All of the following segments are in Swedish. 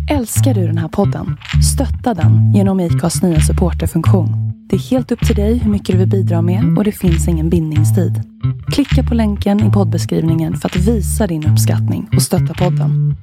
Älskar du den här podden? Stötta den genom IKAs nya supporterfunktion. Det är helt upp till dig hur mycket du vill bidra med och det finns ingen bindningstid. Klicka på länken i poddbeskrivningen för att visa din uppskattning och stötta podden.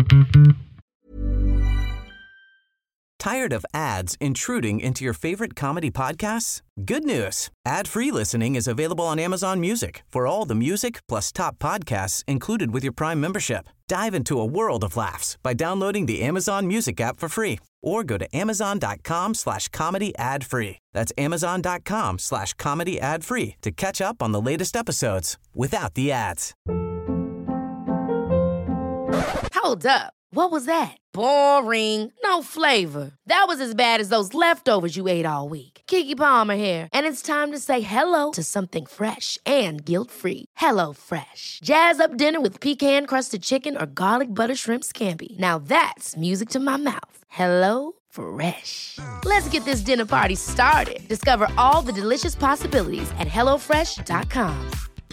Tired of ads intruding into your favorite comedy podcasts? Good news! Ad-free listening is available on Amazon Music for all the music plus top podcasts included with your Prime membership. Dive into a world of laughs by downloading the Amazon Music app for free or go to amazon.com/comedy ad-free. That's amazon.com/comedy ad-free to catch up on the latest episodes without the ads. Hold up. What was that? Boring. No flavor. That was as bad as those leftovers you ate all week. Keke Palmer here, and it's time to say hello to something fresh and guilt-free. Hello Fresh. Jazz up dinner with pecan-crusted chicken or garlic butter shrimp scampi. Now that's music to my mouth. Hello Fresh. Let's get this dinner party started. Discover all the delicious possibilities at hellofresh.com.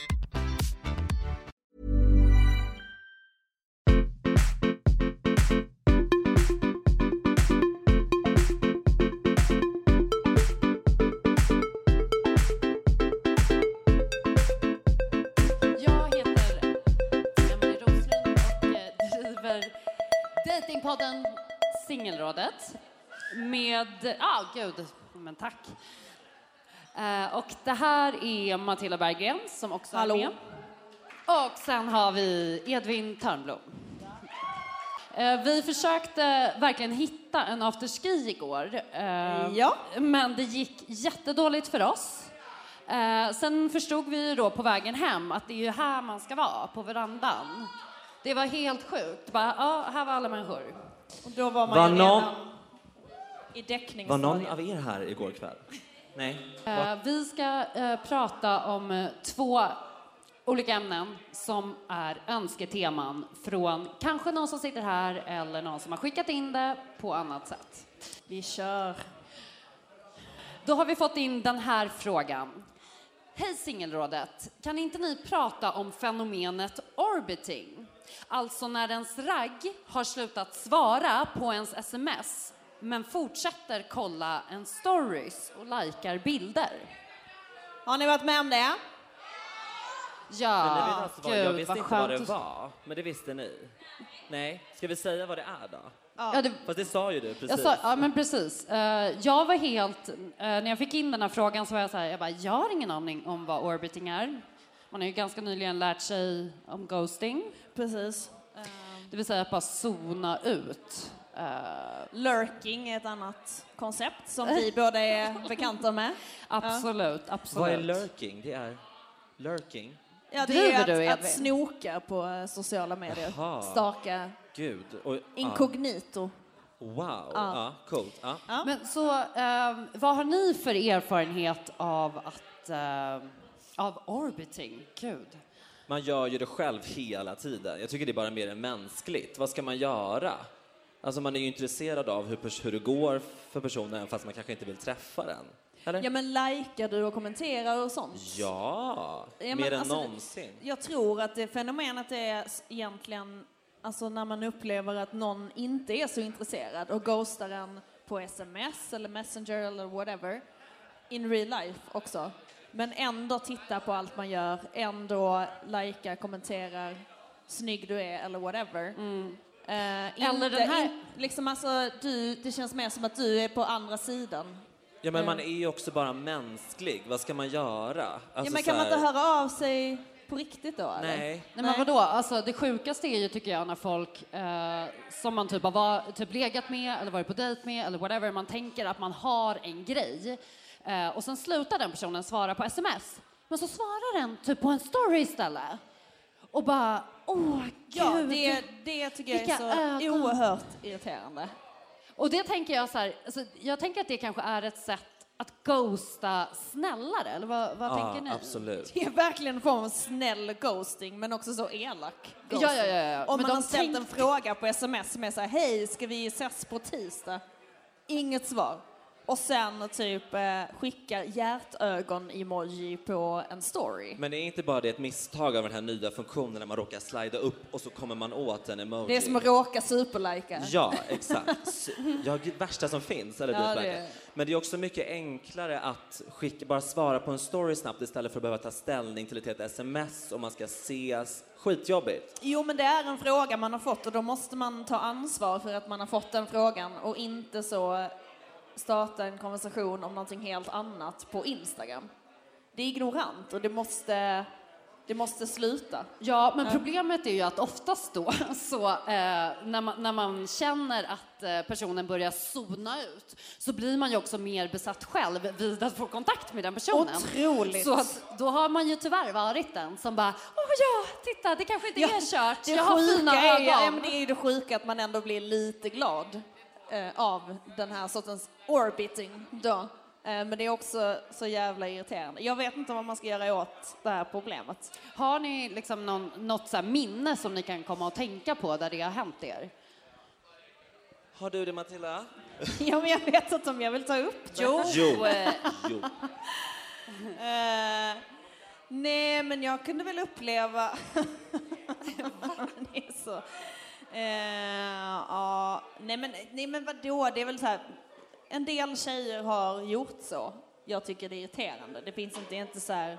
Datingpodden Singelrådet med, men tack. Och det här är Matilda Berggren som också är med. Och sen har vi Edvin Törnblom. Vi försökte verkligen hitta en afterski igår. Men det gick jättedåligt för oss. Sen förstod vi ju då på vägen hem att det är ju här man ska vara, på verandan. Det var helt sjukt. Bara, här var alla människor. Och då var man ju redan i däckningsstadiet. Var någon av er här igår kväll? Nej. Vi ska prata om 2 olika ämnen som är önsketeman från kanske någon som sitter här eller någon som har skickat in det på annat sätt. Vi kör. Då har vi fått in den här frågan. Hej Singelrådet, kan inte ni prata om fenomenet orbiting? Alltså när ens ragg har slutat svara på ens sms men fortsätter kolla en stories och likar bilder. Har ni varit med om det? Ja, jag visste inte vad det var, men det visste ni. Nej, ska vi säga vad det är då? Ja, fast det sa ju du precis. Ja, men precis. Jag var helt... när jag fick in den här frågan så var jag så här, jag har ingen aning om vad orbiting är. Man har ju ganska nyligen lärt sig om ghosting. Precis. Det vill säga att bara zona ut. Lurking är ett annat koncept som vi båda är bekanta med. Absolut. Vad är lurking? Det är lurking. Ja, det är att snoka på sociala medier. Aha. Staka. Gud. Inkognito. Wow, coolt. Men så, vad har ni för erfarenhet av av orbiting? Gud. Man gör ju det själv hela tiden. Jag tycker det är bara mer än mänskligt. Vad ska man göra? Alltså man är ju intresserad av hur det går för personen fast man kanske inte vill träffa den. Eller? Ja, men likar du och kommenterar och sånt? Ja, mer än någonsin. Jag tror att det fenomenet är egentligen alltså när man upplever att någon inte är så intresserad och ghostar en på sms eller messenger eller whatever. In real life också. Men ändå titta på allt man gör, ändå likar, kommenterar, snygg du är eller whatever. Eller den här... liksom alltså, det känns mer som att du är på andra sidan. Ja, men man är ju också bara mänsklig. Vad ska man göra? Alltså, ja, men kan man inte höra av sig på riktigt då? Eller? Nej. Nej, men vadå? Alltså, det sjukaste är ju, tycker jag, när folk som man typ har legat med eller varit på dejt med eller whatever, man tänker att man har en grej och sen slutar den personen svara på sms. Men så svarar den typ på en story istället. Och bara, gud. Ja, det tycker jag är så oerhört irriterande. Och det tänker jag så här, alltså, jag tänker att det kanske är ett sätt att ghosta snällare, eller vad tänker ni? Absolut. Det är verkligen en form av snäll ghosting, men också så elak ghosting. Ja. Om man har ställt en fråga på sms som är så här, hej, ska vi ses på tisdag? Inget svar. Och sen typ skickar hjärtögon-emoji på en story. Men det är inte bara det ett misstag av den här nya funktionen när man råkar slida upp och så kommer man åt en emoji? Det är som att råka superlika. Ja, exakt. Ja, det värsta som finns. Eller Ja, det. Men det är också mycket enklare att bara svara på en story snabbt istället för att behöva ta ställning till ett sms om man ska ses. Skitjobbigt. Jo, men det är en fråga man har fått och då måste man ta ansvar för att man har fått den frågan och inte så starta en konversation om någonting helt annat på Instagram. Det är ignorant och det måste sluta. Ja, men problemet är ju att oftast då så när man känner att personen börjar zona ut så blir man ju också mer besatt själv vid att få kontakt med den personen. Otroligt. Så att då har man ju tyvärr varit den som bara, titta, det kanske inte är kört. Jag har fina ögon. Ja, men det är ju det sjuka att man ändå blir lite glad av den här sortens orbiting då. Men det är också så jävla irriterande. Jag vet inte vad man ska göra åt det här problemet. Har ni liksom något så här minne som ni kan komma och tänka på där det har hänt er? Har du det, Matilda? Ja, men jag vet inte om jag vill ta upp det. Jo. Nej, men jag kunde väl uppleva... det är så... nej, men vadå? Det är väl så här... En del tjejer har gjort så. Jag tycker det är irriterande. Det finns inte så här...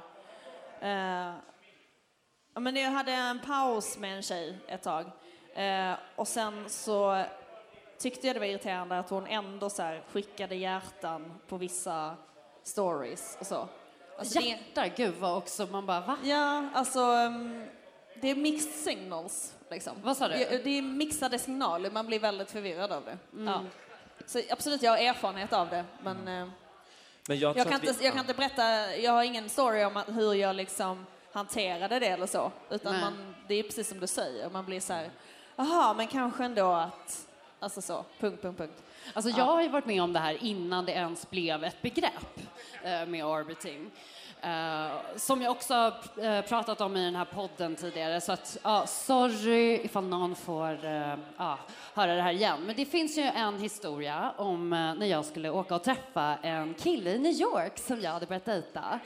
men jag hade en paus med en tjej ett tag. Och sen så tyckte jag det var irriterande att hon ändå så här skickade hjärtan på vissa stories och så. Alltså Hjärtar, gud vad också man bara, va? Ja, alltså det är mixed signals liksom. Vad sa du? Det är mixade signaler, man blir väldigt förvirrad av det. Ja. Så absolut, jag har erfarenhet av det, men jag kan inte berätta, jag har ingen story om hur jag liksom hanterade det eller så, utan det är precis som du säger, man blir så här, aha, men kanske ändå att, alltså så, punkt. Alltså jag har ju varit med om det här innan det ens blev ett begrepp med orbiting. Som jag också har pratat om i den här podden tidigare, så att sorry ifall någon får höra det här igen. Men det finns ju en historia om när jag skulle åka och träffa en kille i New York som jag hade börjat dejta.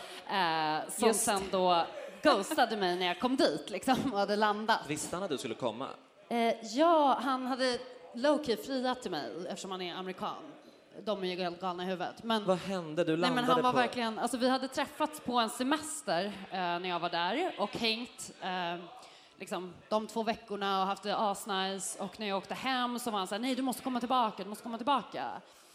Som sen då ghostade mig när jag kom dit liksom, och hade landat. Visste han att du skulle komma? Ja, han hade low-key friat till mig eftersom han är amerikan. De är ju helt galna i huvudet. Men, vad hände? Du landade han var på... verkligen, alltså vi hade träffats på en semester när jag var där och hängt liksom, de 2 veckorna och haft det asnice. Och när jag åkte hem så var han så här, nej, du måste komma tillbaka.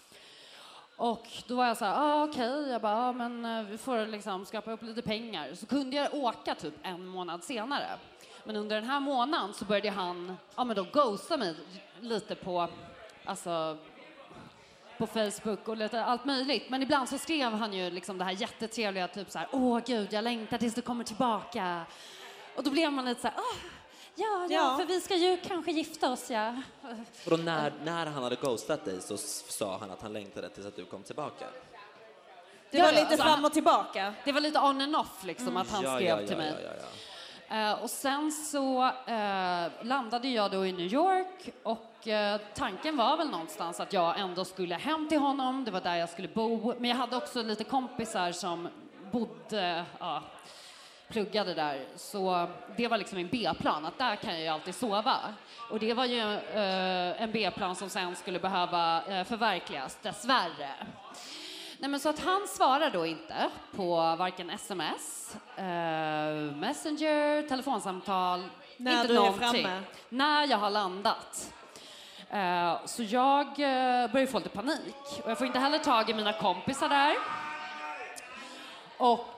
Och då var jag så här, okej. Jag bara, men vi får liksom skapa upp lite pengar. Så kunde jag åka typ 1 månad senare. Men under den här månaden så började han, men då ghosta mig lite på, alltså... på Facebook och lite allt möjligt. Men ibland så skrev han ju liksom det här jättetrevliga, typ så här, åh gud, jag längtar tills du kommer tillbaka. Och då blev man lite så här, ja, för vi ska ju kanske gifta oss, ja. Och då när han hade ghostat dig så sa han att han längtade tills att du kom tillbaka? Det var lite fram och tillbaka. Det var lite on and off liksom, att han skrev till mig. Och sen så landade jag då i New York och tanken var väl någonstans att jag ändå skulle hem till honom. Det var där jag skulle bo. Men jag hade också lite kompisar som bodde, pluggade där. Så det var liksom en B-plan, att där kan jag ju alltid sova. Och det var ju en B-plan som sen skulle behöva förverkligas, dessvärre. Nej, men så att han svarar då inte på varken sms, messenger, telefonsamtal, när inte du någonting. är framme. När jag har landat. Så jag börjar få lite panik. Och jag får inte heller tag i mina kompisar där. Och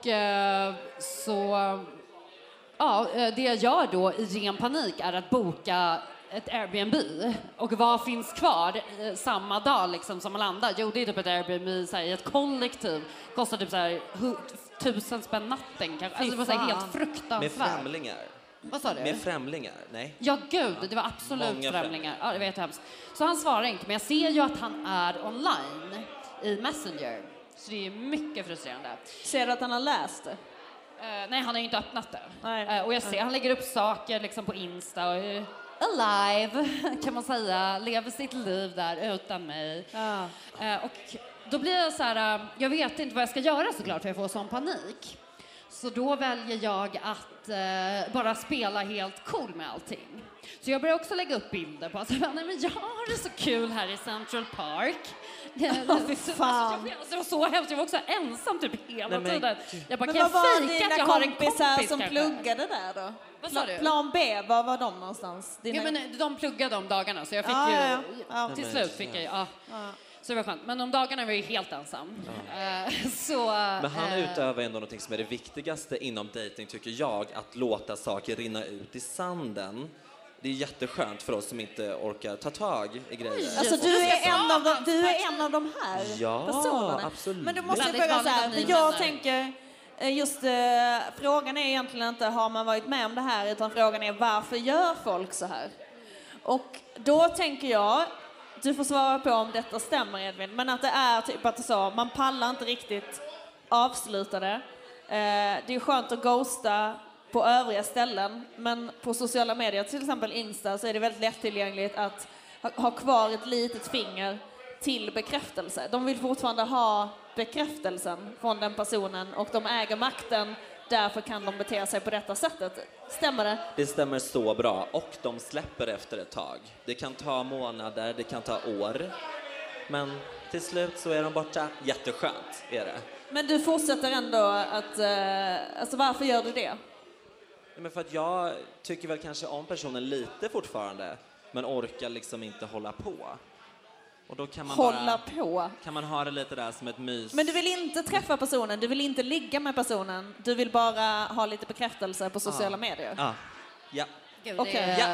det jag gör då i ren panik är att boka ett Airbnb. Och vad finns kvar samma dag liksom, som man landar? Jo, det är typ ett Airbnb så här, i ett kollektiv. Kostar typ så här 1000 spänn natten kanske. Alltså, det var så här, helt fruktansvärt. Med främlingar? Vad sa du? Med främlingar? Nej. Ja, gud, det var absolut Många främlingar. Ja, det var jättehemskt. Så han svarar inte, men jag ser ju att han är online i Messenger. Så det är mycket frustrerande. Ser du att han har läst det? Nej, han har ju inte öppnat det. Nej. Och jag ser, han lägger upp saker liksom på Insta och alive, kan man säga. Lever sitt liv där utan mig. Ja. Och då blir jag så här, jag vet inte vad jag ska göra såklart för jag får sån panik. Så då väljer jag att bara spela helt cool med allting. Så jag börjar också lägga upp bilder på att nej, men jag har det så kul här i Central Park. Fy fan. Det var så hemskt, jag var också ensam typ hela tiden. Jag bara, Men kan vad jag var fejka att dina jag har en kompisar kompis som kanske? pluggade där då? Vad sa du? Plan B, var var de någonstans? Ja, men de pluggade de dagarna så jag fick till slut fick jag så det var skönt. Men de dagarna var jag ju helt ensam. Men han utövar ändå något som är det viktigaste inom dating tycker jag, att låta saker rinna ut i sanden. Det är jätteskönt för oss som inte orkar ta tag i grejer. Alltså du är en av de här personerna. Absolut. Men då måste jag fråga så här, för jag tänker just frågan är egentligen inte har man varit med om det här, utan frågan är varför gör folk så här? Och då tänker jag, du får svara på om detta stämmer Edvin, men att det är typ att man pallar inte riktigt avsluta det. Det är skönt att ghosta på övriga ställen, men på sociala medier, till exempel Insta, så är det väldigt lättillgängligt att ha kvar ett litet finger till bekräftelse. De vill fortfarande ha bekräftelsen från den personen och de äger makten, därför kan de bete sig på detta sättet. Stämmer det? Det stämmer så bra, och de släpper efter ett tag. Det kan ta månader, det kan ta år, men till slut så är de borta. Jätteskönt är det. Men du fortsätter ändå att, alltså varför gör du det? Men för att jag tycker väl kanske om personen lite fortfarande, men orkar liksom inte hålla på. Och då kan man kan man ha det lite där som ett mys. Men du vill inte träffa personen, du vill inte ligga med personen, du vill bara ha lite bekräftelse på sociala medier. Ja. Okej. Ja.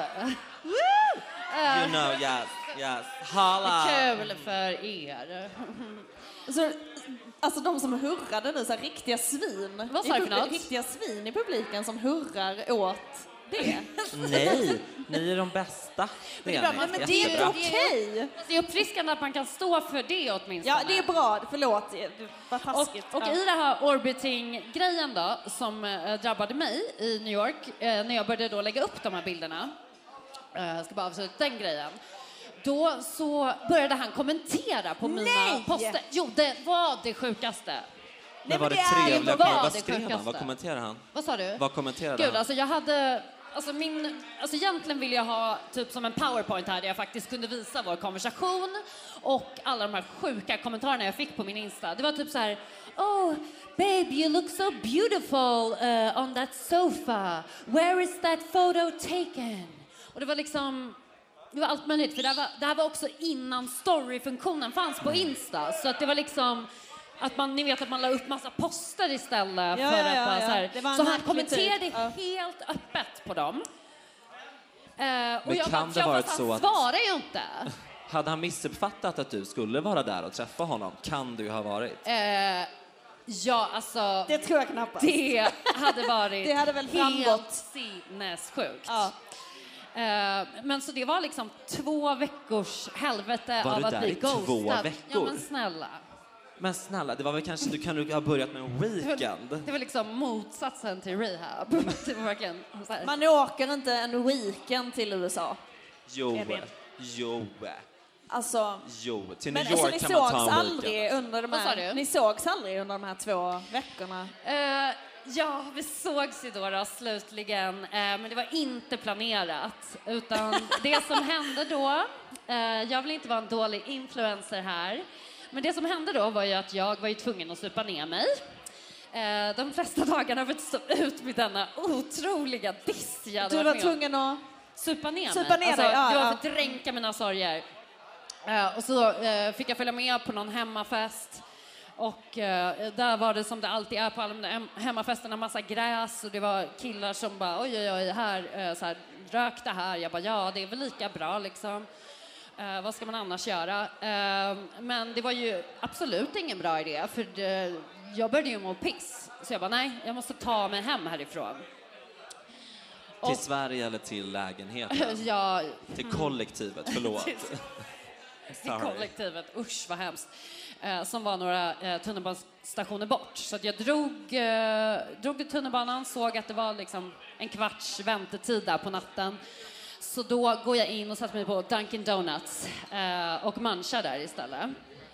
You know, yes. Hala. Kul för er. Så, alltså de som hurrade nu, så här, riktiga svin. Vad sa du för något? Riktiga svin i publiken som hurrar åt det. Nej, ni är de bästa. Men det är inte okej. Det är uppfriskande att man kan stå för det åtminstone. Ja, det är bra. Förlåt, vad taskigt. Och i det här orbiting-grejen då, som drabbade mig i New York, när jag började då lägga upp de här bilderna, jag ska bara avsluta den grejen, då så började han kommentera på mina poster. Jo, det var det sjukaste. Men var det trevliga? Vad skrev han? Vad kommenterade han? Vad sa du? Vad kommenterade han? Alltså jag hade... Alltså egentligen ville jag ha typ som en PowerPoint här där jag faktiskt kunde visa vår konversation och alla de här sjuka kommentarerna jag fick på min Insta. Det var typ så här: "Oh, babe, you look so beautiful on that sofa. Where is that photo taken?" Och det var liksom... Det var allt möjligt, för det här var också innan story-funktionen fanns på Insta. Så att det var liksom... Att man, ni vet att man la upp massa poster istället för att bara så här. Så han kommenterade helt öppet på dem. Och jag kan det varit så att... svarar ju inte. Hade han missuppfattat att du skulle vara där och träffa honom? Kan du ha varit? Ja, alltså... Det tror jag knappast. Det hade varit det hade väl framgått. helt sinnessjukt. Ja. Men så det var liksom 2 veckors helvete var av att bli ghostad. Var du där i 2 veckor? Ja, men snälla. Men snälla, det var väl kanske du kan ha börjat med en weekend. Det var liksom motsatsen till rehab. Det var verkligen så här. Man åker inte en weekend till USA. Jo. Alltså, till men New York alltså, kan man ta en weekend. Ni sågs aldrig under de här 2 veckorna? Ja, vi sågs ju då slutligen, men det var inte planerat, utan det som hände då, jag vill inte vara en dålig influencer här, men det som hände då var ju att jag var ju tvungen att supa ner mig. De flesta dagarna har jag fått stå ut med denna otroliga diss jag hade Du var tvungen att supa ner mig? Alltså, jag var för att dränka mina sorger. Och så fick jag följa med på någon hemmafest. Och där var det som det alltid är på alla de hemmafesterna, massa gräs, och det var killar som bara oj här, så här, rök det här. Jag bara ja, det är väl lika bra liksom. Vad ska man annars göra? Men det var ju absolut ingen bra idé, för jag började ju må piss. Så jag bara nej, jag måste ta mig hem härifrån. Till Sverige eller till lägenheten? Ja. Till kollektivet, förlåt. Till kollektivet, usch vad hemskt. Som var några tunnelbanestationer bort. Så att jag drog till tunnelbanan, såg att det var liksom en kvarts väntetid där på natten. Så då går jag in och sätter mig på Dunkin' Donuts och munchar där istället.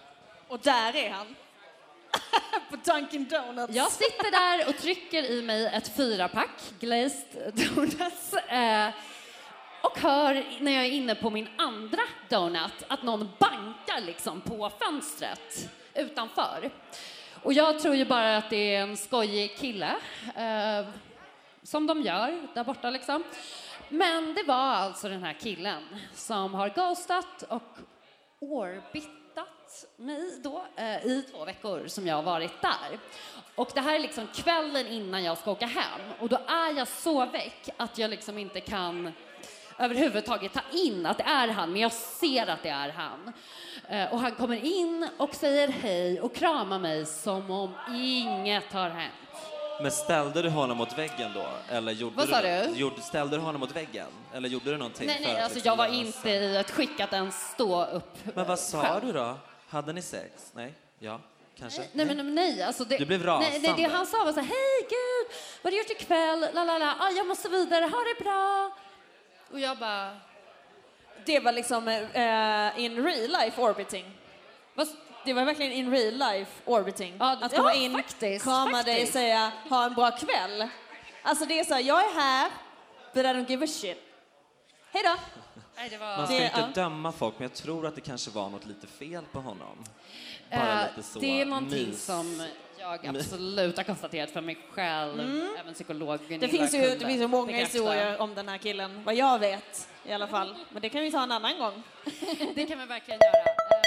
Och där är han. På Dunkin' Donuts. Jag sitter där och trycker i mig ett 4-pack glazed donuts. Och hör när jag är inne på min andra donut att någon bankar liksom på fönstret utanför. Och jag tror ju bara att det är en skojig kille. Som de gör där borta liksom. Men det var alltså den här killen som har ghostat och orbitat mig då i 2 veckor som jag har varit där. Och det här är liksom kvällen innan jag ska åka hem. Och då är jag så väck att jag liksom inte kan överhuvudtaget ta in att det är han. Men jag ser att det är han. Och han kommer in och säger hej och kramar mig som om inget har hänt. Men ställde du honom mot väggen då? Eller gjorde Vad sa du? Ställde du honom mot väggen? Eller gjorde du någonting? Nej, alltså jag var inte i ett skick att ens stå upp. Men vad sa du då? Hade ni sex? Nej? Ja? Kanske? Nej, alltså det, du blev rasande. Nej, det han sa var så här, hej gud, vad har du gjort ikväll? Jag måste vidare, ha det bra. Och jag bara... Det var liksom in real life orbiting. Det var verkligen in real life orbiting. Att komma in, krama dig och säga, ha en bra kväll. Alltså det är så här, jag är här, but I don't give a shit. Hej då! Man ska inte döma folk, men jag tror att det kanske var något lite fel på honom. Bara lite så det är någonting som jag absolut har konstaterat för mig själv. Även psykolog Gunilla det finns ju många historier om den här killen, vad jag vet i alla fall. Men det kan vi ta en annan gång. Det kan vi verkligen göra.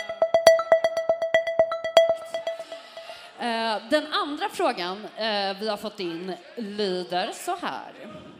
Den andra frågan vi har fått in lyder så här.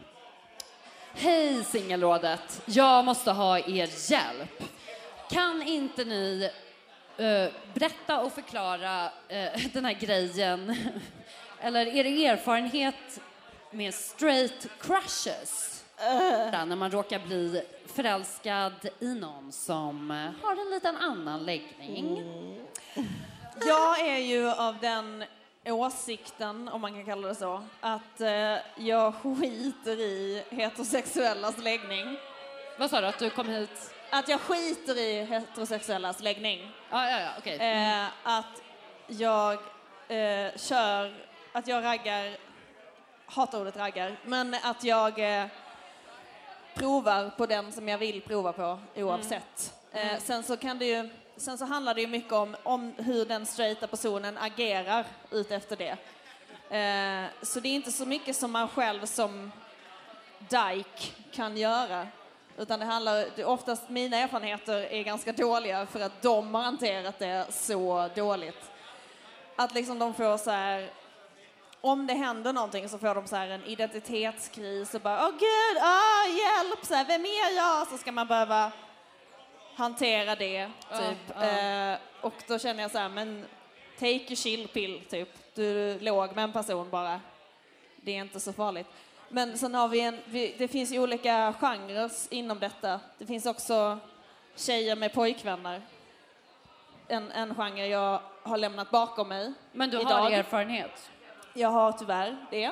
Hej singelrådet, jag måste ha er hjälp. Kan inte ni berätta och förklara den här grejen eller er erfarenhet med straight crushes? När man råkar bli förälskad i någon som har en liten annan läggning. Jag är ju av den åsikten, om man kan kalla det så, att jag skiter i heterosexuellas läggning. Vad sa du, att du kom hit? Att jag skiter i heterosexuellas läggning. Ja, okej. Att jag att jag raggar, hatar ordet raggar, men att jag provar på den som jag vill prova på oavsett. Sen så handlar det ju mycket om hur den straighta personen agerar ut efter det. Så det är inte så mycket som man själv som dyke kan göra. Utan det handlar, oftast mina erfarenheter är ganska dåliga för att de har hanterat det så dåligt. Att liksom de får så här, om det händer någonting så får de så här en identitetskris och bara, åh gud, hjälp, så här, vem är jag? Så ska man behöva hantera det, typ. Och då känner jag så här, men take a chill pill, typ. Du låg med en person bara. Det är inte så farligt. Men sen har det finns ju olika genrer inom detta. Det finns också tjejer med pojkvänner. En genre jag har lämnat bakom mig. Men du idag. har erfarenhet? Jag har tyvärr det.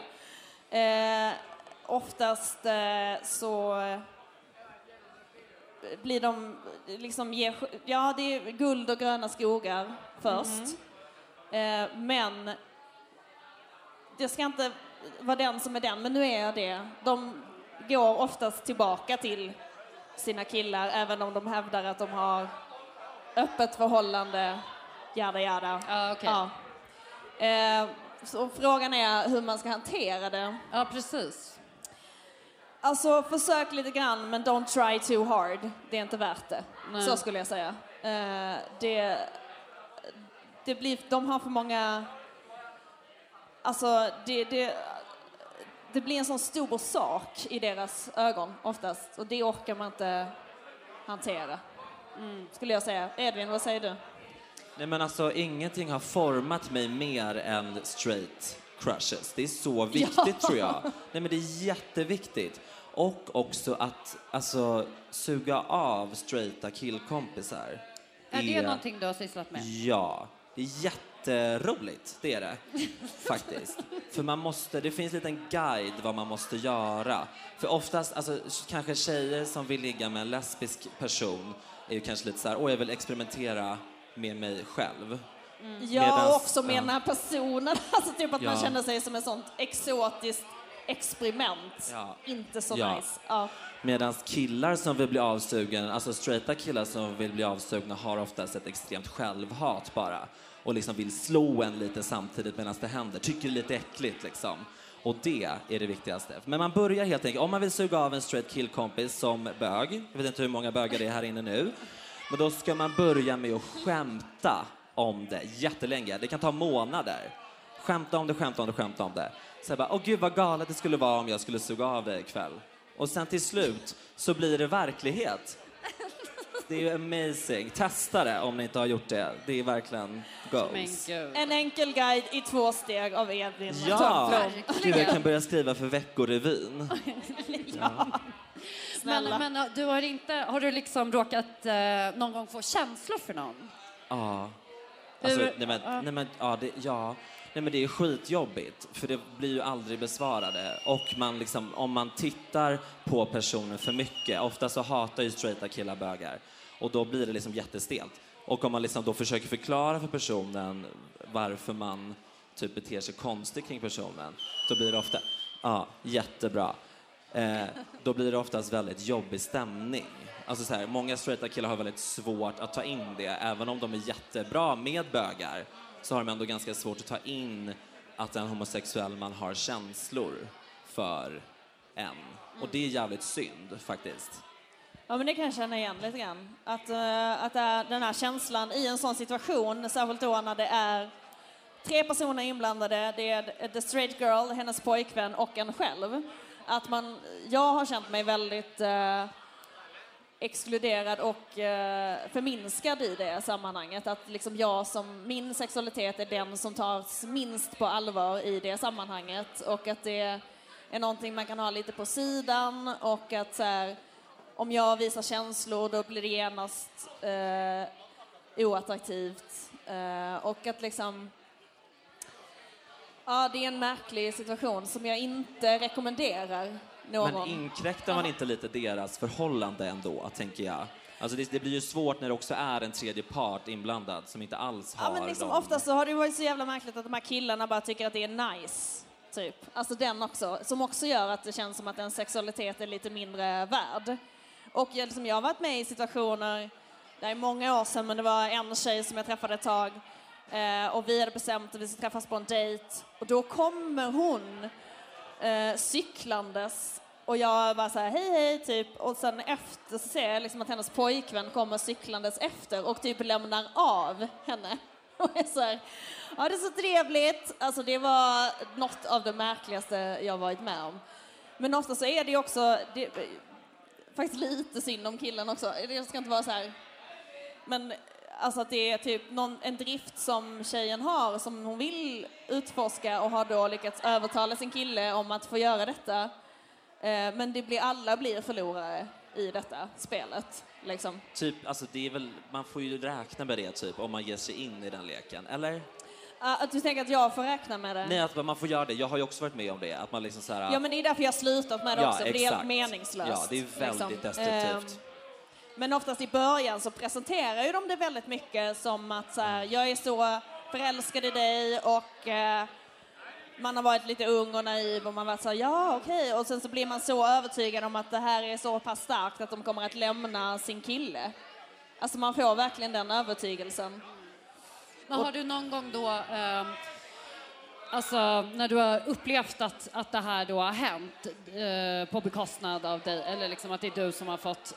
Oftast så blir de liksom det är guld och gröna skogar först. Men det ska inte vara den som är den, men nu är jag det. De går oftast tillbaka till sina killar även om de hävdar att de har öppet förhållande, jada. Okay. Så frågan är hur man ska hantera det. Ja, precis. Alltså, försök lite grann, men don't try too hard. Det är inte värt det. Nej. Så skulle jag säga. De har för många... Alltså, det blir en sån stor sak i deras ögon oftast. Och det orkar man inte hantera. Skulle jag säga. Edvin, vad säger du? Nej, men alltså, ingenting har format mig mer än straight crushes. Det är så viktigt, tror jag. Nej, men det är jätteviktigt. Och också att suga av straighta killkompisar. Är det någonting du har sysslat med? Ja, det är jätteroligt. Det är det, faktiskt. För det finns en liten guide vad man måste göra. För oftast, kanske tjejer som vill ligga med en lesbisk person är ju kanske lite så här, jag vill experimentera med mig själv. Ja, och också med den här personen. Alltså typ att man känner sig som ett sånt exotiskt experiment. Ja. Inte så nice. Ja. Medan killar som vill bli avsugen, alltså straighta killar som vill bli avsugna har oftast ett extremt självhat bara. Och liksom vill slå en lite samtidigt medan det händer. Tycker det är lite äckligt liksom. Och det är det viktigaste. Men man börjar helt enkelt, om man vill suga av en straight killkompis som bög, jag vet inte hur många bögar det är här inne nu, men då ska man börja med att skämta om det jättelänge. Det kan ta månader. Skämta om det. Så jag bara, åh gud vad galet det skulle vara om jag skulle suga av dig ikväll. Och sen till slut så blir det verklighet. Det är ju amazing. Testa det om ni inte har gjort det. Det är verkligen goals. En enkel guide i 2 steg av Edvin. Ja, gud, jag kan börja skriva för Veckorevyn. Ja. Men du har du liksom råkat någon gång få känslor för någon? Ja. Alltså, Nej men det är skitjobbigt för det blir ju aldrig besvarade och man liksom, om man tittar på personen för mycket, ofta så hatar ju straighta killar bögar och då blir det liksom jättestelt. Och om man liksom då försöker förklara för personen varför man typ beter sig konstigt kring personen, då blir det ofta jättebra. Då blir det oftast väldigt jobbig stämning. Alltså så här, många straighta killar har väldigt svårt att ta in det, även om de är jättebra med bögar. Så har de ändå ganska svårt att ta in att en homosexuell man har känslor för en. Och det är jävligt synd, faktiskt. Ja, men det kan jag känna igen lite grann. Att den här känslan i en sån situation, särskilt då när det är 3 personer inblandade, det är the straight girl, hennes pojkvän och en själv. Jag har känt mig väldigt exkluderad och förminskad i det sammanhanget. Att liksom min sexualitet är den som tas minst på allvar i det sammanhanget. Och att det är någonting man kan ha lite på sidan. Och att så här, om jag visar känslor då blir det genast oattraktivt. Och att liksom... Ja, det är en märklig situation som jag inte rekommenderar någon. Men inkräktar man inte lite deras förhållande ändå, tänker jag? Alltså det blir ju svårt när det också är en tredje part inblandad som inte alls har... Ja, men liksom oftast så har det varit så jävla märkligt att de här killarna bara tycker att det är nice, typ. Alltså den också, som också gör att det känns som att en sexualitet är lite mindre värd. Och jag har varit med i situationer, det är många år sedan, men det var en tjej som jag träffade ett tag. Och vi hade bestämt att vi skulle träffas på en dejt. Och då kommer hon cyklandes. Och jag bara så här, hej, typ. Och sen efter så ser jag liksom att hennes pojkvän kommer cyklandes efter och typ lämnar av henne. Och jag är så här, ja, det är så trevligt. Alltså det var något av det märkligaste jag varit med om. Men ofta så är det också faktiskt lite synd om killen också. Det ska inte vara så här. Men alltså att det är typ en drift som tjejen har som hon vill utforska och har då lyckats övertala sin kille om att få göra detta. Men alla blir förlorare i detta spelet. Liksom. Typ, alltså det är väl, man får ju räkna med det typ om man ger sig in i den leken, eller? Att du tänker att jag får räkna med det? Nej, att man får göra det. Jag har ju också varit med om det. Att man liksom så här... Ja, men det är därför jag har slutat med det också. För det är helt meningslöst. Ja, det är väldigt destruktivt. Men oftast i början så presenterar ju de det väldigt mycket som att så här, jag är så förälskad i dig och man har varit lite ung och naiv och man har varit så här, ja okej. Och sen så blir man så övertygad om att det här är så pass starkt att de kommer att lämna sin kille. Alltså man får verkligen den övertygelsen. Men har du någon gång då, alltså när du har upplevt att det här då har hänt på bekostnad av dig, eller liksom att det är du som har fått,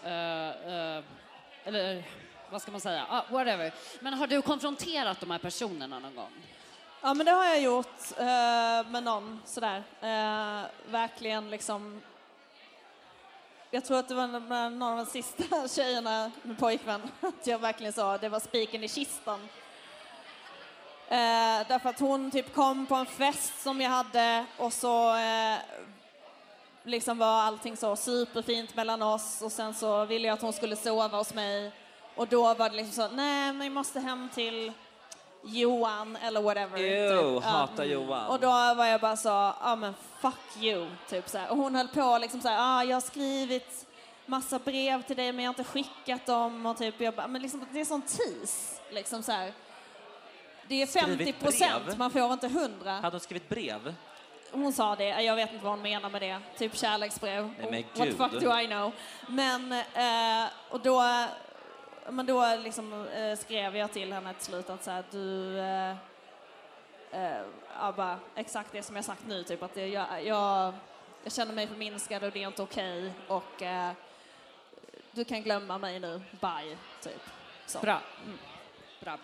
eller vad ska man säga, whatever. Men har du konfronterat de här personerna någon gång? Ja, men det har jag gjort med någon sådär. Verkligen liksom. Jag tror att det var någon av de sista tjejerna med pojkvän att jag verkligen sa det var spiken i kistan. Därför att hon typ kom på en fest som jag hade och så liksom var allting så superfint mellan oss och sen så ville jag att hon skulle sova hos mig och då var det liksom så, nej men jag måste hem till Johan eller whatever. Typ. Hatar Johan. Och då var jag bara så, men fuck you typ så här. Och hon höll på liksom så här, jag har skrivit massa brev till dig men jag har inte skickat dem och typ jag bara, men liksom det är sån tis liksom så här. Det är 50%, man får inte 100. Hade hon skrivit brev? Hon sa det, jag vet inte vad hon menar med det. Typ kärleksbrev. Nej, What the fuck do I know? Men, och då liksom, skrev jag till henne till slut att så här, du... bara exakt det som jag sagt nu, typ att jag känner mig förminskad och det är inte okej. Och du kan glömma mig nu. Bye, typ. Så. Bra. Bra.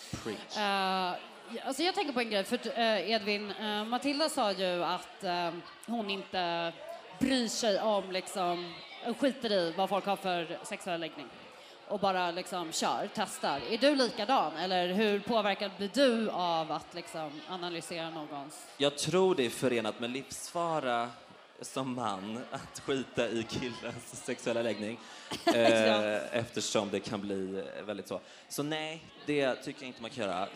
Alltså jag tänker på en grej, för Edvin, Matilda sa ju att hon inte bryr sig om liksom, skiter i vad folk har för sexuell läggning och bara liksom testar. Är du likadan, eller hur påverkad blir du av att liksom analysera någons? Jag tror det är förenat med livsfara som man att skita i killens sexuella läggning eftersom det kan bli väldigt så. Så nej, det tycker jag inte man kan göra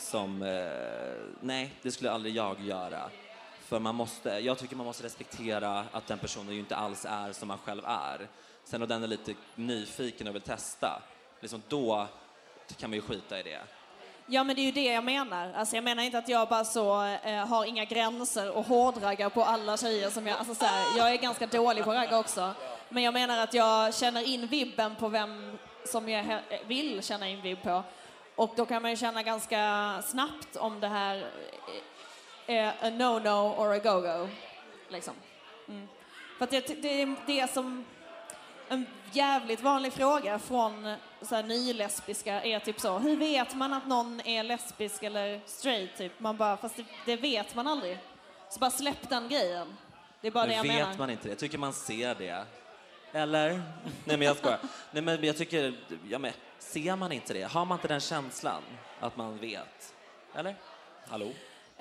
nej, det skulle aldrig jag göra. För jag tycker man måste respektera att den personen ju inte alls är som man själv är. Sen om den är lite nyfiken och vill testa, liksom då kan man ju skita i det. Ja, men det är ju det jag menar. Alltså, jag menar inte att jag bara så har inga gränser och hårdraggar på alla tjejer som jag... Alltså, så här, jag är ganska dålig på ragga också. Men jag menar att jag känner in vibben på vem som jag vill känna in vibb på. Och då kan man ju känna ganska snabbt om det här är a no-no or a go-go. Liksom. För att det är det som... En jävligt vanlig fråga från så här nylesbiska är typ så: hur vet man att någon är lesbisk eller straight typ? Man bara, fast det vet man aldrig. Så bara släpp den grejen. Det är bara det jag menar. Vet man inte det? Tycker man ser det? Eller? Nej, men jag skojar. Nej, men jag tycker, ser man inte det? Har man inte den känslan att man vet? Eller? Hallå?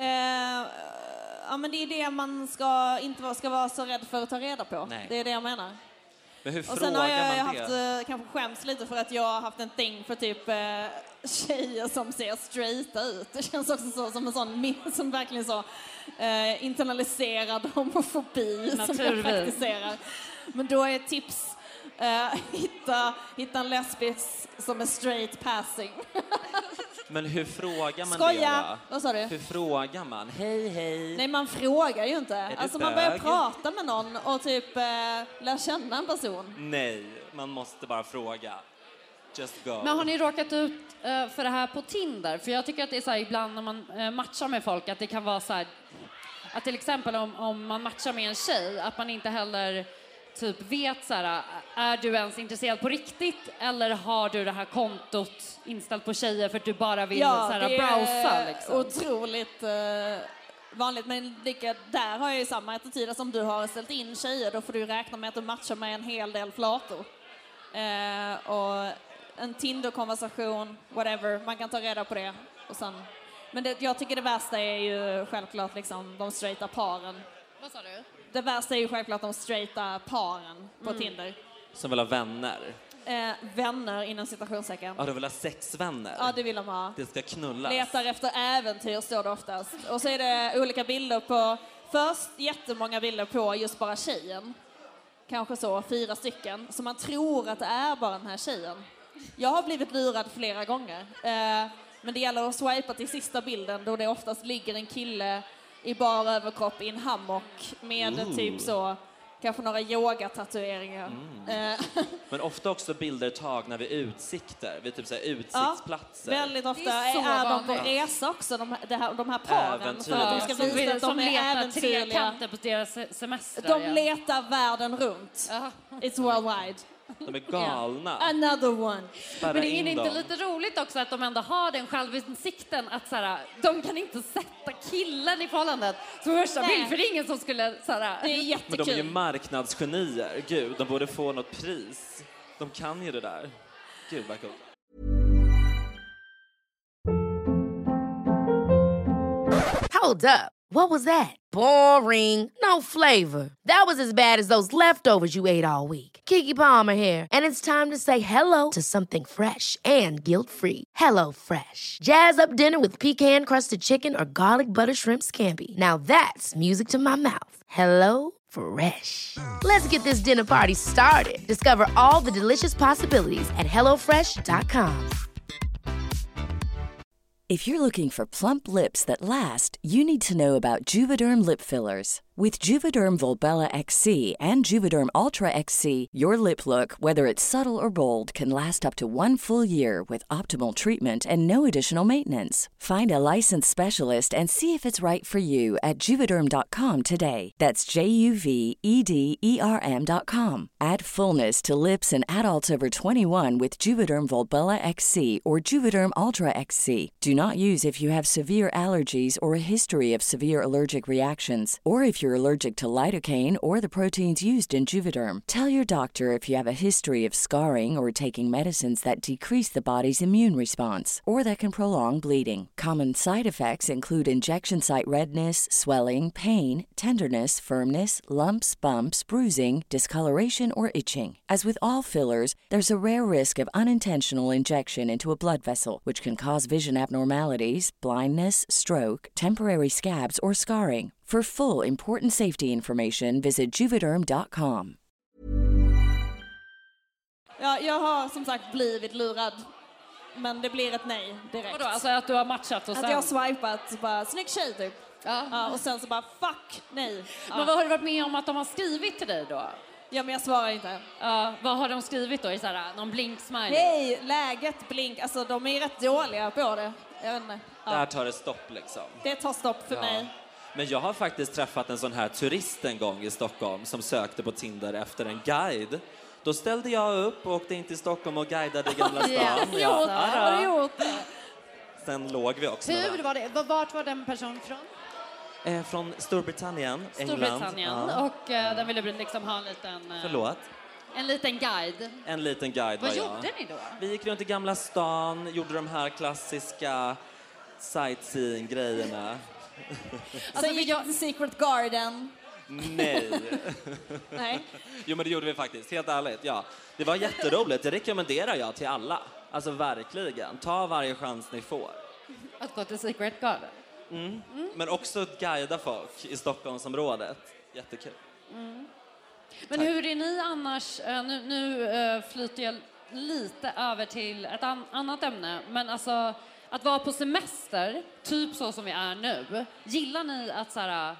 Ja, men det är det man inte ska vara så rädd för att ta reda på. Nej. Det är det jag menar. Men hur och sen har jag man haft, kanske skämts lite för att jag har haft en thing för typ tjejer som ser straighta ut. Det känns också så, som en sån som verkligen så internaliserad homofobi som jag praktiserar. Men då är ett tips hitta en lesbisk som är straight passing. Men hur frågar man Skoja. det då? Vad sa du? Hur frågar man? Hej. Nej, man frågar ju inte. Alltså man börjar prata med någon och typ lär känna en person. Nej, man måste bara fråga. Just go. Men har ni råkat ut för det här på Tinder? För jag tycker att det är så här, ibland när man matchar med folk att det kan vara så här, att till exempel om man matchar med en tjej, att man inte heller typ vet så här, är du ens intresserad på riktigt eller har du det här kontot inställt på tjejer för att du bara vill så här, browsa liksom? Otroligt vanligt, men där har jag ju samma attityd som du har ställt in tjejer. Då får du räkna med att du matchar med en hel del flator. Och en Tinder-konversation, whatever, man kan ta reda på det. Och sen, men jag tycker det värsta är ju självklart liksom de straighta paren. Vad sa du? Det värsta är ju självklart de straighta paren på Tinder. Som vill ha vänner? Vänner inom citationstecken. Ja, de vill ha sexvänner? Ja, det vill de ha. Det ska knullas. Letar efter äventyr, står det oftast. Och så är det olika bilder på... Först jättemånga bilder på just bara tjejen. Kanske så, 4 stycken. Så man tror att det är bara den här tjejen. Jag har blivit lurad flera gånger. Men det gäller att swipa till sista bilden då det oftast ligger en kille i bar överkropp i en hammock med typ så, kanske några yogatatueringar. Men ofta också bilder tagna vid utsikter, vid typ så här utsiktsplatser. Ja, väldigt ofta är de på resa också, de här paren. För att de ska visa att de är äventyrliga. På deras semester. De letar världen runt. It's worldwide. De är galna. Another one. Men det är inte lite roligt också att de ändå har den självinsikten att såhär, de kan inte sätta killen i förhållandet som första bild, för det är ingen som skulle såhär. Det är jättekul. Men de är ju marknadsgenier. Gud, de borde få något pris. De kan ju det där. Gud, vad coolt. Hold up. What was that? Boring. No flavor. That was as bad as those leftovers you ate all week. Keke Palmer here, and it's time to say hello to something fresh and guilt-free. Hello Fresh. Jazz up dinner with pecan-crusted chicken or garlic butter shrimp scampi. Now that's music to my mouth. Hello Fresh. Let's get this dinner party started. Discover all the delicious possibilities at hellofresh.com. If you're looking for plump lips that last, you need to know about Juvederm lip fillers. With Juvederm Volbella XC and Juvederm Ultra XC, your lip look, whether it's subtle or bold, can last up to 1 full year with optimal treatment and no additional maintenance. Find a licensed specialist and see if it's right for you at Juvederm.com today. That's JUVEDERM.com. Add fullness to lips in adults over 21 with Juvederm Volbella XC or Juvederm Ultra XC. Do not use if you have severe allergies or a history of severe allergic reactions, or if you're allergic to lidocaine or the proteins used in Juvederm. Tell your doctor if you have a history of scarring or taking medicines that decrease the body's immune response or that can prolong bleeding. Common side effects include injection site redness, swelling, pain, tenderness, firmness, lumps, bumps, bruising, discoloration, or itching. As with all fillers, there's a rare risk of unintentional injection into a blood vessel, which can cause vision abnormalities, blindness, stroke, temporary scabs, or scarring. For full, important safety information, visit Juvederm.com. Ja, jag har som sagt blivit lurad. Men det blir ett nej direkt. Vadå, alltså att du har matchat och sen... Att jag har swipat bara, snygg tjej typ. Ja, och sen så bara, fuck, nej. Men vad har du varit med om att de har skrivit till dig då? Ja, men jag svarar inte. Vad har de skrivit då? I såhär, någon blink-smiley? Hej, läget, blink. Alltså, de är rätt dåliga på det. Jag vet inte. Där tar det stopp liksom. Det tar stopp för mig. Men jag har faktiskt träffat en sån här turist en gång i Stockholm som sökte på Tinder efter en guide. Då ställde jag upp och åkte in till Stockholm och guidade Gamla stan. Har du gjort det? Sen låg vi också. Hur var det? Vart var den personen från? Från Storbritannien, England. Storbritannien. Ja. Och den ville liksom ha en liten... Förlåt? En liten guide. En liten guide var jag. Vad gjorde ni då? Vi gick runt i Gamla stan, gjorde de här klassiska sightseeing-grejerna. Sen gick jag till Secret Garden. Nej. Nej. Jo, men det gjorde vi faktiskt. Helt ärligt, ja. Det var jätteroligt. Det rekommenderar jag till alla. Alltså verkligen. Ta varje chans ni får. Att gå till Secret Garden? Men också guida folk i Stockholmsområdet. Jättekul. Men hur är ni annars? Nu flyter jag lite över till ett annat ämne. Men alltså, att vara på semester, typ så som vi är nu. Gillar ni att så här,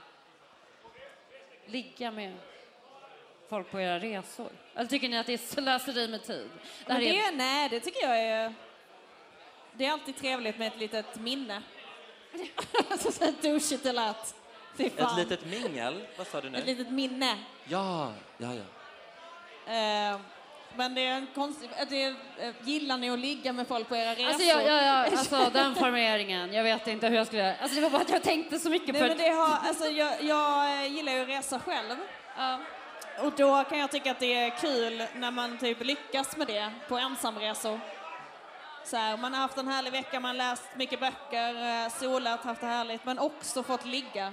ligga med folk på era resor? Eller tycker ni att det är slöseri med tid? Nej, det tycker jag är... Det är alltid trevligt med ett litet minne. Så douchigt det lät. Ett litet mingel? Vad sa du nu? Ett litet minne. Ja. Men det är en konstig... gillar ni att ligga med folk på era resor? Alltså den formuleringen. Jag vet inte hur jag skulle... Alltså det var bara att jag tänkte så mycket på... Men det har, alltså, jag gillar ju att resa själv. Och då kan jag tycka att det är kul när man typ lyckas med det på ensamresor. Så här, man har haft en härlig vecka, man har läst mycket böcker, solat, haft det härligt, men också fått ligga.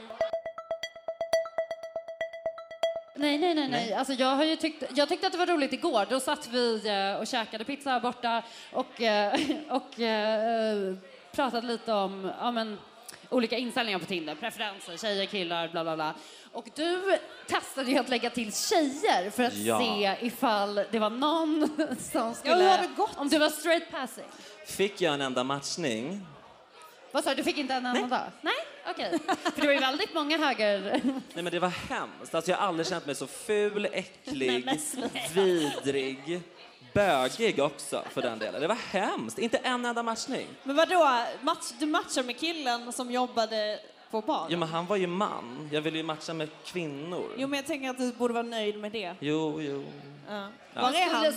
Nej. Alltså jag tyckte att det var roligt igår. Då satt vi och käkade pizza borta och pratade lite om olika inställningar på Tinder, preferenser, tjejer, killar, bla bla bla. Och du testade ju att lägga till tjejer för att se ifall det var någon som skulle... hur har det gått? Om du var straight passing. Fick jag en enda matchning? Vad sa du? Du fick inte en enda dag? Nej, okej. För det var ju väldigt många höger... Nej, men det var hemskt. Alltså, jag har aldrig känt mig så ful, äcklig, vidrig, bögig också för den delen. Det var hemskt. Inte en enda matchning. Men vadå? Du matchar med killen som jobbade på bar? Jo, men han var ju man. Jag ville ju matcha med kvinnor. Jo, men jag tänker att du borde vara nöjd med det. Jo. Ja. Ja. Var är han?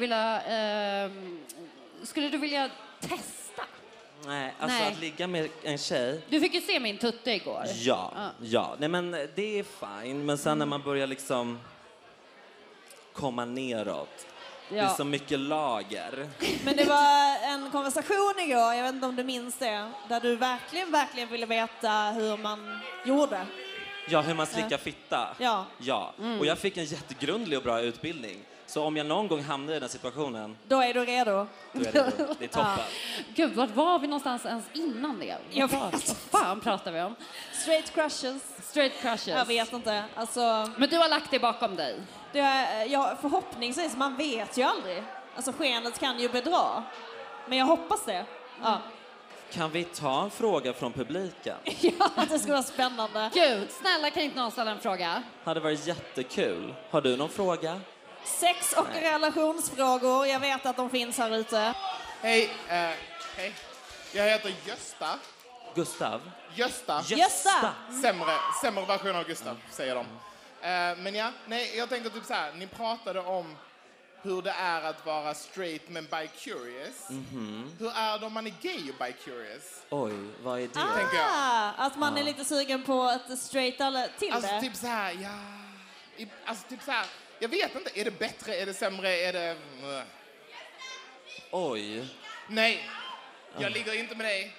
Skulle du vilja testa? Nej, alltså Nej. att ligga med en tjej... Du fick ju se min tutte igår. Ja. Nej, men det är fine. Men sen när man börjar liksom komma neråt. Det är så mycket lager. Men det var en konversation igår, jag vet inte om du minns det, där du verkligen ville veta hur man gjorde. Ja, hur man slickar fitta. Ja. Och jag fick en jättegrundlig och bra utbildning. Så om jag någon gång hamnar i den situationen... Då är du redo. Då är det redo. Det är toppen. Gud, vart var vi någonstans ens innan det? Vad fan pratar vi om? Straight crushes. Jag vet inte. Alltså, men du har lagt det bakom dig? Förhoppningsvis, man vet ju aldrig. Alltså skenet kan ju bedra. Men jag hoppas det. Ja. Kan vi ta en fråga från publiken? Ja, det skulle vara spännande. Gud, snälla kan inte någon ställa en fråga? Hade varit jättekul. Har du någon fråga? Sex- och relationsfrågor. Jag vet att de finns här ute. Hej. Hej. Jag heter Gösta. Gustav? Gösta. Sämre version av Gustav, säger de. Men ja, nej, jag tänker typ så här. Ni pratade om hur det är att vara straight men bi-curious. Hur är det om man är gay och bi-curious? Oj, vad är det? Tänker jag. Att man är lite sugen på att straighta till Alltså det. typ så här, ja. Alltså typ så här, jag vet inte. Är det bättre, är det sämre, är det... Oj. Nej, jag ligger inte med dig.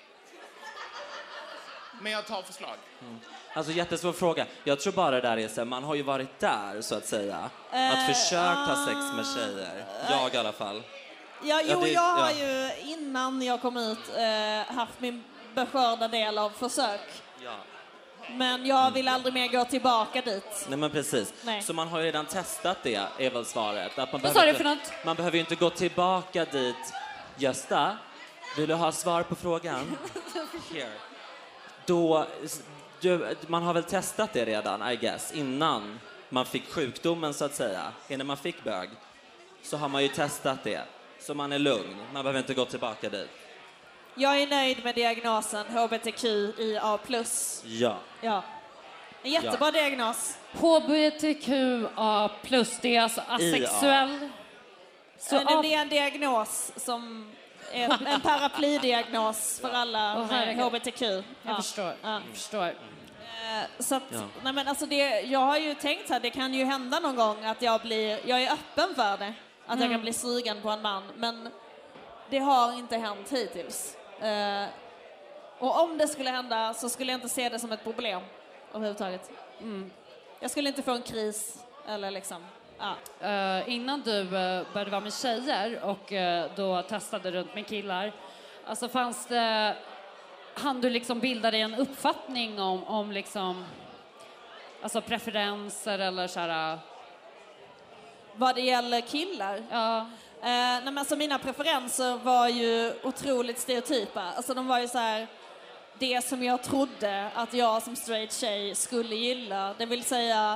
Men jag tar förslag. Alltså jättesvår fråga. Jag tror bara det där är så här, man har ju varit där så att säga. Att försökt ha sex med tjejer. Jag i alla fall. Ja, jag har ju innan jag kom ut haft min beskörda del av försök. Ja. Men jag vill aldrig mer gå tillbaka dit. Nej men precis. Nej. Så man har ju redan testat det, är väl svaret. Att man Vad sa du för något? Man behöver ju inte gå tillbaka dit. Gösta, vill du ha svar på frågan? Here. Då, man har väl testat det redan, I guess, innan man fick sjukdomen så att säga. Innan man fick bög. Så har man ju testat det. Så man är lugn. Man behöver inte gå tillbaka dit. Jag är nöjd med diagnosen HBTQIA+. Ja. En jättebra diagnos. HBTQA+, det är alltså asexuell. Så det är en diagnos som är en paraplydiagnos för alla med HBTQ. Jag förstår. Så att, nej men alltså det, jag har ju tänkt här, det kan ju hända någon gång att jag är öppen för det. Att jag kan bli sugen på en man. Men det har inte hänt hittills. Och om det skulle hända så skulle jag inte se det som ett problem överhuvudtaget. Jag skulle inte få en kris eller liksom... Innan du började vara med tjejer och då testade runt med killar, alltså hann du liksom bilda dig en uppfattning om liksom, alltså preferenser eller så här... Vad det gäller killar? Ja. Nej, men alltså mina preferenser var ju otroligt stereotypa. Alltså de var ju så här, det som jag trodde att jag som straight tjej skulle gilla, det vill säga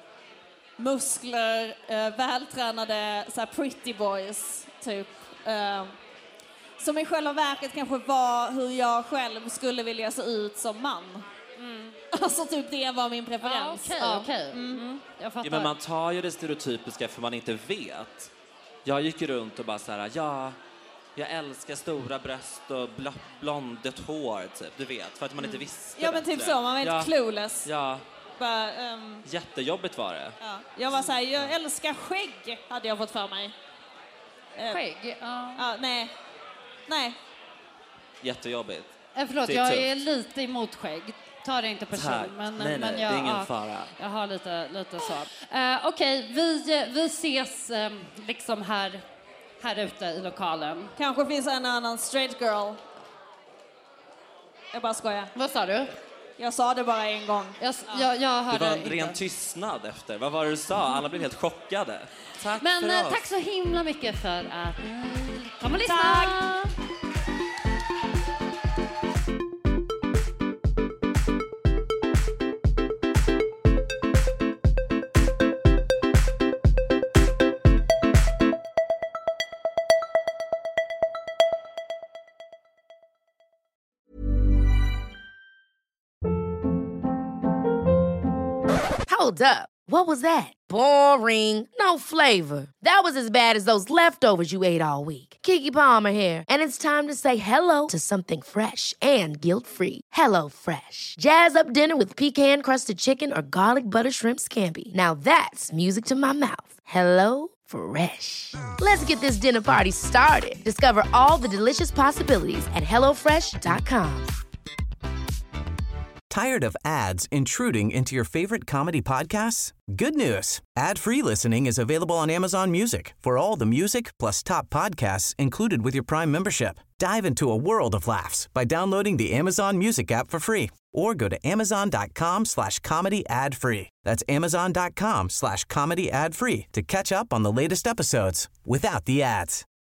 muskler, vältränade så här pretty boys typ. Som i själva verket kanske var hur jag själv skulle vilja se ut som man. Alltså typ det var min preferens. Okej. Jag fattar. Ja, men man tar ju det stereotypiska för man inte vet. Jag gick runt och bara så här, jag älskar stora bröst och blondet hår typ, du vet, för att man inte visste. Ja, men typ så, man var inte clueless. Ja. Bara, jättejobbigt var det. Ja. Jag var så här, jag älskar skägg, hade jag fått för mig. Skägg? Ja, nej. Jättejobbigt. Förlåt, jag är lite emot skägg. Ta det inte personligt. Men nej, jag, det är ingen fara. Jag har lite så. Okej, vi ses liksom här ute i lokalen. Kanske finns en annan straight girl. Jag bara skojar. Vad sa du? Jag sa det bara en gång. Jag hörde det var en inte. ren tystnad efter. Vad var det du sa? Alla blev helt chockade. Tack men för oss. Tack så himla mycket för att kom och lyssna. Tack. Hold up. What was that? Boring. No flavor. That was as bad as those leftovers you ate all week. Keke Palmer here, and it's time to say hello to something fresh and guilt-free. Hello Fresh. Jazz up dinner with pecan-crusted chicken or garlic butter shrimp scampi. Now that's music to my mouth. Hello Fresh. Let's get this dinner party started. Discover all the delicious possibilities at hellofresh.com. Tired of ads intruding into your favorite comedy podcasts? Good news. Ad-free listening is available on Amazon Music for all the music plus top podcasts included with your Prime membership. Dive into a world of laughs by downloading the Amazon Music app for free or go to amazon.com/comedy ad-free. That's amazon.com/comedy ad-free to catch up on the latest episodes without the ads.